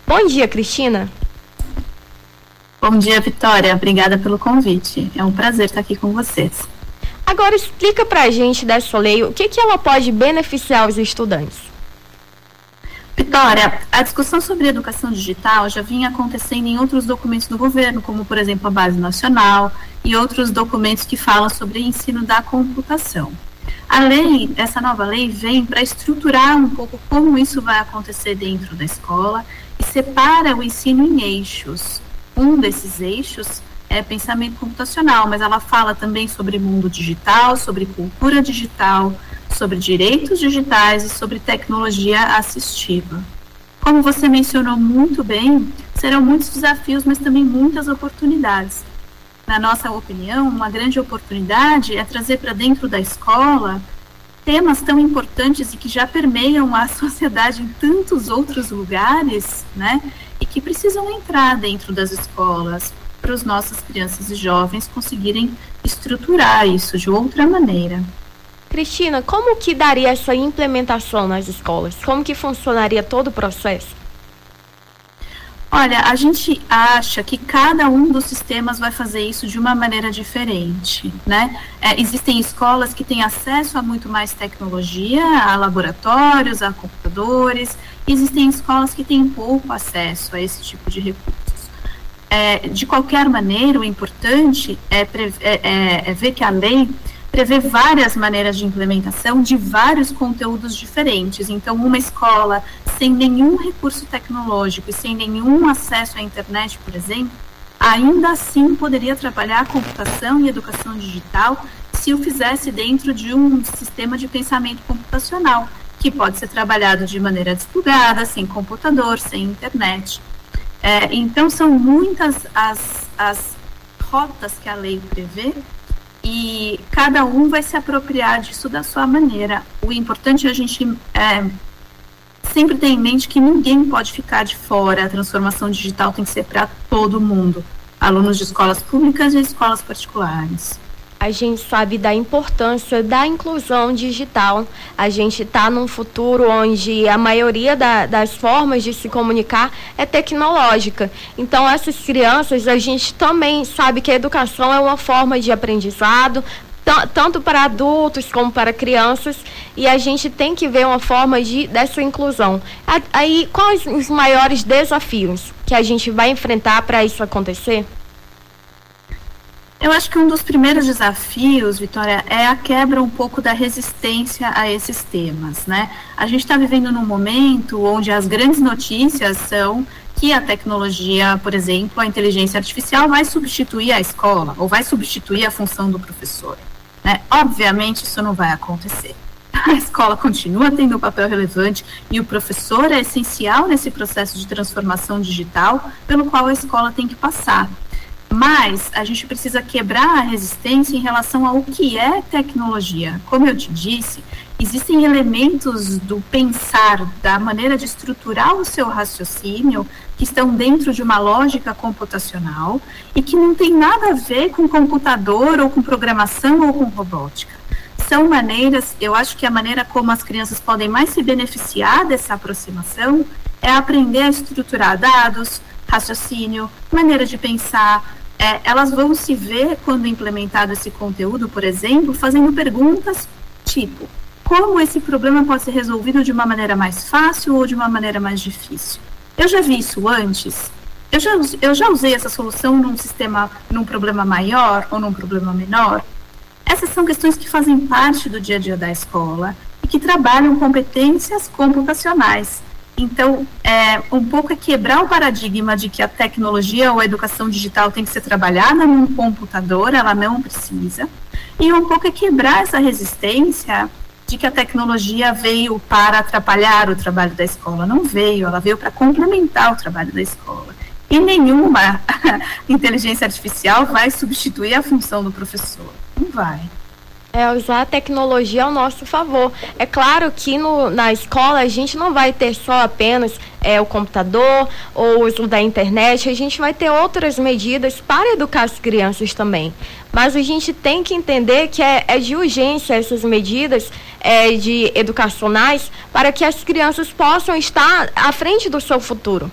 Bom dia, Cristina. Bom dia, Vitória. Obrigada pelo convite. É um prazer estar aqui com vocês. Agora explica pra gente dessa lei o que ela pode beneficiar os estudantes. Vitória, a discussão sobre educação digital já vinha acontecendo em outros documentos do governo, como, por exemplo, a Base Nacional e outros documentos que falam sobre ensino da computação. Essa nova lei vem para estruturar um pouco como isso vai acontecer dentro da escola e separa o ensino em eixos. Um desses eixos é pensamento computacional, mas ela fala também sobre mundo digital, sobre cultura digital, sobre direitos digitais e sobre tecnologia assistiva. Como você mencionou muito bem, serão muitos desafios, mas também muitas oportunidades. Na nossa opinião, uma grande oportunidade é trazer para dentro da escola temas tão importantes e que já permeiam a sociedade em tantos outros lugares, né? E que precisam entrar dentro das escolas para as nossas crianças e jovens conseguirem estruturar isso de outra maneira. Cristina, como que daria essa implementação nas escolas? Como que funcionaria todo o processo? Olha, a gente acha que cada um dos sistemas vai fazer isso de uma maneira diferente, né? Existem escolas que têm acesso a muito mais tecnologia, a laboratórios, a computadores. Existem escolas que têm pouco acesso a esse tipo de recursos. De qualquer maneira, o importante é ver que a lei prevê várias maneiras de implementação de vários conteúdos diferentes. Então, uma escola sem nenhum recurso tecnológico e sem nenhum acesso à internet, por exemplo, ainda assim poderia trabalhar a computação e educação digital se o fizesse dentro de um sistema de pensamento computacional, que pode ser trabalhado de maneira desplugada, sem computador, sem internet. Então, são muitas as rotas que a lei prevê, e cada um vai se apropriar disso da sua maneira. O importante é a gente sempre ter em mente que ninguém pode ficar de fora. A transformação digital tem que ser para todo mundo, alunos de escolas públicas e escolas particulares. A gente sabe da importância da inclusão digital. A gente está num futuro onde a maioria das formas de se comunicar é tecnológica. Então, essas crianças, a gente também sabe que a educação é uma forma de aprendizado, tanto para adultos como para crianças, e a gente tem que ver uma forma dessa inclusão. Aí, quais os maiores desafios que a gente vai enfrentar para isso acontecer? Eu acho que um dos primeiros desafios, Vitória, é a quebra um pouco da resistência a esses temas, né? A gente está vivendo num momento onde as grandes notícias são que a tecnologia, por exemplo, a inteligência artificial vai substituir a escola, ou vai substituir a função do professor, né? Obviamente isso não vai acontecer. A escola continua tendo um papel relevante e o professor é essencial nesse processo de transformação digital pelo qual a escola tem que passar. Mas a gente precisa quebrar a resistência em relação ao que é tecnologia. Como eu te disse, existem elementos do pensar, da maneira de estruturar o seu raciocínio, que estão dentro de uma lógica computacional e que não tem nada a ver com computador ou com programação ou com robótica. São maneiras, eu acho que a maneira como as crianças podem mais se beneficiar dessa aproximação é aprender a estruturar dados, raciocínio, maneira de pensar. Elas vão se ver, quando implementado esse conteúdo, por exemplo, fazendo perguntas tipo: como esse problema pode ser resolvido de uma maneira mais fácil ou de uma maneira mais difícil? Eu já vi isso antes? Eu já usei essa solução num problema maior ou num problema menor? Essas são questões que fazem parte do dia a dia da escola e que trabalham competências computacionais. Então, um pouco é quebrar o paradigma de que a tecnologia ou a educação digital tem que ser trabalhada num computador, ela não precisa, e um pouco é quebrar essa resistência de que a tecnologia veio para atrapalhar o trabalho da escola. Não veio, ela veio para complementar o trabalho da escola. E nenhuma inteligência artificial vai substituir a função do professor. Não vai. Usar a tecnologia ao nosso favor. É claro que na escola a gente não vai ter só apenas o computador ou o uso da internet, a gente vai ter outras medidas para educar as crianças também. Mas a gente tem que entender que é de urgência essas medidas educacionais para que as crianças possam estar à frente do seu futuro.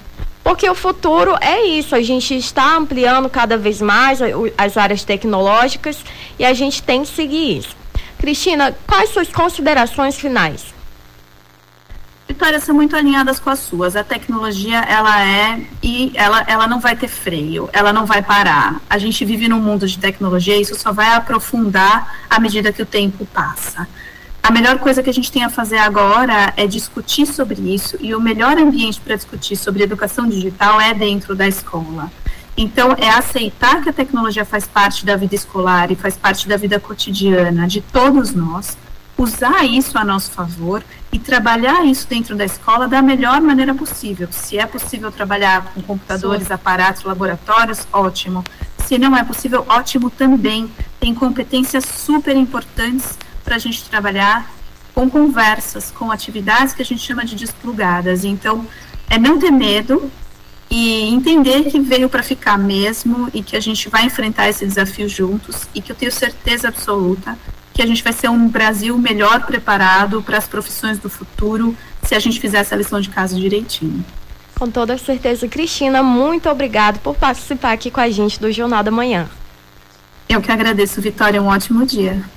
Porque o futuro é isso, a gente está ampliando cada vez mais as áreas tecnológicas e a gente tem que seguir isso. Cristina, quais suas considerações finais? Vitória, são muito alinhadas com as suas. A tecnologia, ela não vai ter freio, ela não vai parar. A gente vive num mundo de tecnologia e isso só vai aprofundar à medida que o tempo passa. A melhor coisa que a gente tem a fazer agora é discutir sobre isso, e o melhor ambiente para discutir sobre educação digital é dentro da escola. Então, é aceitar que a tecnologia faz parte da vida escolar e faz parte da vida cotidiana de todos nós, usar isso a nosso favor e trabalhar isso dentro da escola da melhor maneira possível. Se é possível trabalhar com computadores, aparatos, laboratórios, ótimo. Se não é possível, ótimo também. Tem competências super importantes para a gente trabalhar com conversas, com atividades que a gente chama de desplugadas. Então, é não ter medo e entender que veio para ficar mesmo e que a gente vai enfrentar esse desafio juntos e que eu tenho certeza absoluta que a gente vai ser um Brasil melhor preparado para as profissões do futuro se a gente fizer essa lição de casa direitinho. Com toda certeza. Cristina, muito obrigada por participar aqui com a gente do Jornal da Manhã. Eu que agradeço, Vitória, um ótimo dia.